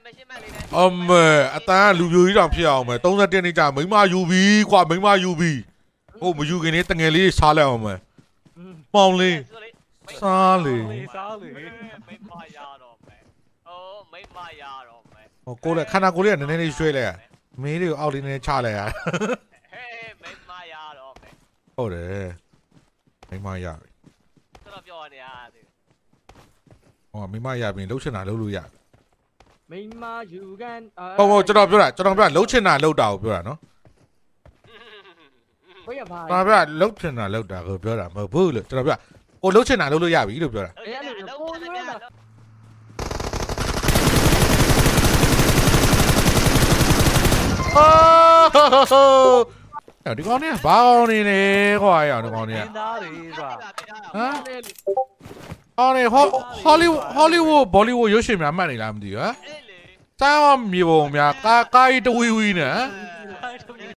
အတန်းလူပြိုကြီးတောင်ဖြစ်အောင်မယ်31နှစ်ကြာမိမယူပြီးကွာမိမယူပြီးဟုတ်မယူခင်လေးတငယ်လေးစားလိုက်အောင်မယ်ပေါင်လေးစားလေမိမရတော့မယ်မိမရတော့မယ်ဟိုကိုလည်းခန္ဓာကိုယ်လေးကနည်းနည်းလေးရွှဲလိုက်ရမင်းလေးကိုအောက်လေးနည်းနည်းချလိုက်ရမိမရတော့မယ်ဟုတ်တယ်မိမရပြီတော်ပြောနေရတယ်ဟောမိမရပြီလှုပ်ချင်တာလှုပ်လို့ရမိမယူကန်ဟုတ်ကျွန်တော်ပြောတာလှုပ်ချင်တာလှုပ်တာကိုပြောတာနော်ဘယ်ရပါကျွန်တော်ပြောလှုပ်ချင်တာလှုပ်တာကိုပြောတာမဟုတ်ဘူးလို့ကျွန်တော်ပြောကိုလှုပ်ချင်တာလှုပ်လို့ရပြီလို့ပြောတာအဲ့လိုကိုလွှဲတာဒီကောင်เนี่ยဘာကောင်နေလဲခွာရအောင်ဒီကောင်เนี่ยသားတွေကွာဟမ်အော်နေဟောလီဝုဒ်ဘောလီဝုဒ်ရုပ်ရှင်များမှတ်နေလားမသိဘူးဟမ်စမ်းအောင်မြေပုံများကားကြီးတဝီဝီနဲ့